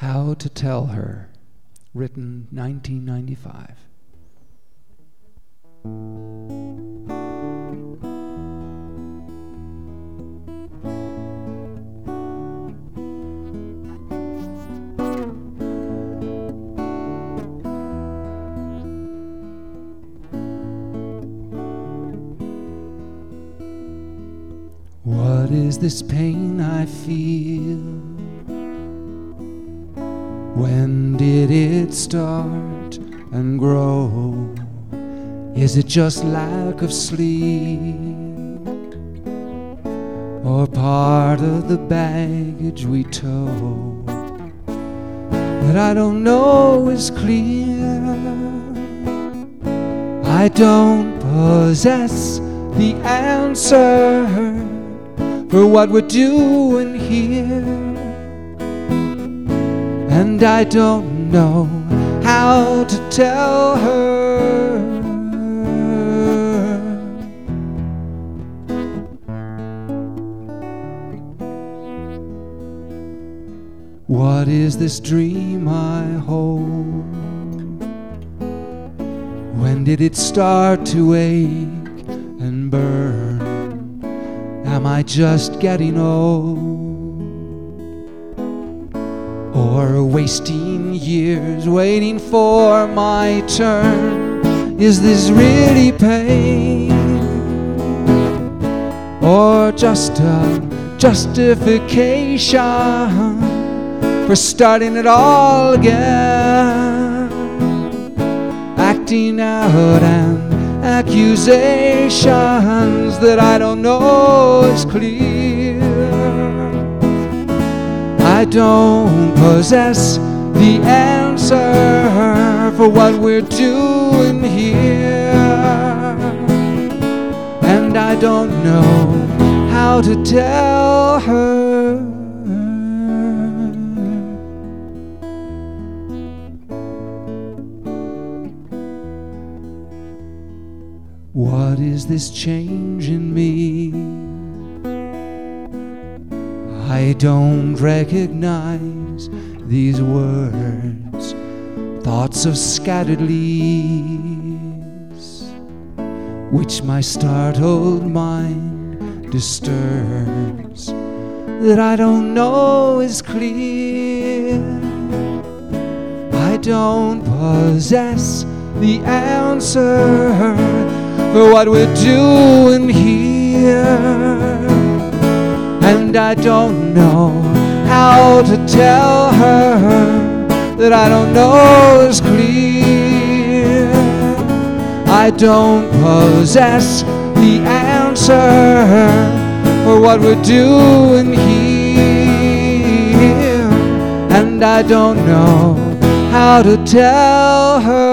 How to Tell Her, written 1995. What is this pain I feel? When did it start and grow? Is it just lack of sleep, or part of the baggage we tow that I don't know is clear? I don't possess the answer for what we're doing here, and I don't know how to tell her. What is this dream I hold? When did it start to ache and burn? Am I just getting old, or wasting years waiting for my turn? Is this really pain, or just a justification for starting it all again? Acting out and accusations that I don't know is clear. I don't possess the answer for what we're doing here, and I don't know how to tell her. What is this change in me? I don't recognize these words, thoughts of scattered leaves, which my startled mind disturbs, that I don't know is clear. I don't possess the answer for what we're doing here, and I don't know how to tell her that I don't know is clear. I don't possess the answer for what we're doing here, and I don't know how to tell her.